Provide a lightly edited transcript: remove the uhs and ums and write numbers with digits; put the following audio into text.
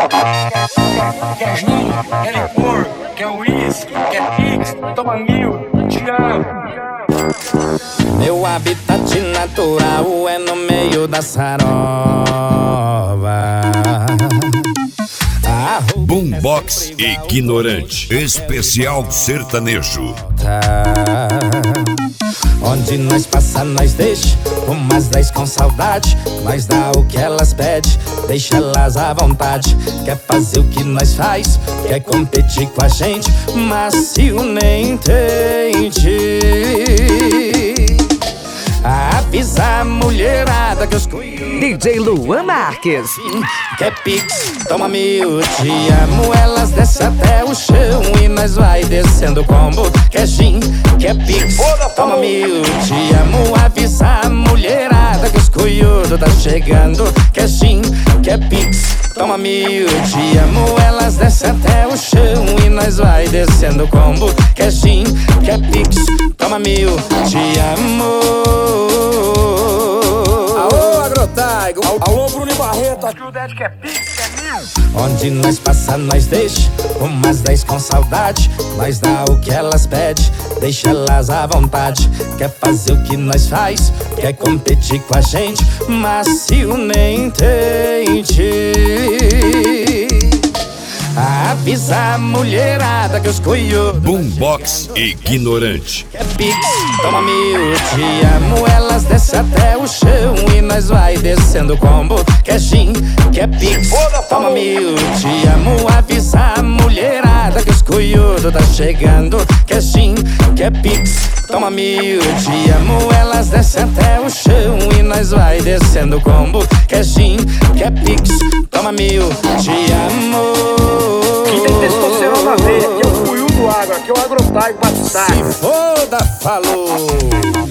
Quer gin, quer licor, quer uísque, quer pix, toma mil, te amo. Meu habitat natural é no meio da sarova. Boombox Ignorante, especial sertanejo. Onde nós passa, nós deixa umas 10 com saudade. Nós dá o que elas pedem, deixa elas à vontade. Quer fazer o que nós faz, quer competir com a gente, macio nem tente. Avisa a mulherada que os DJ Luan Marques. quer pix, toma mil, te amo. Elas descem até o chão e nós vai descendo o combo. Quer gin, quer pix, toma mil, te amo. Avisa a mulherada que os cunhudos tá chegando. Quer gin, quer pix, toma mil, te amo. Elas descem até o chão e nós vai descendo o combo. Quer gin, quer pix, toma mil, te amo. Alô, Agrotaigo, alô, Bruno Barreto, aqui o Ded quer pix, quer mil. Onde nós passa, nós deixa umas 10 com saudade. Nós dá o que elas pedem, deixa elas à vontade. Quer fazer o que nós faz, quer competir com a gente, macio nem tente. Avisa a mulherada que os cunhudos Boombox Ignorante. quer pix, toma mil, te amo. Elas descem até o chão e nós vai descendo o combo. Quer gin, quer pix, toma mil, te amo. Avisa a mulherada que os cunhudos tá chegando. Quer gin, quer pix, toma mil, te amo. Elas descem até o chão e nós vai descendo o combo. Quer gin, quer pix, toma mil, te amo. Quem tem testosterona na veia, aqui é o Cuiu do Agro, aqui é o Agrotaigo Batistado. Se foda, falou!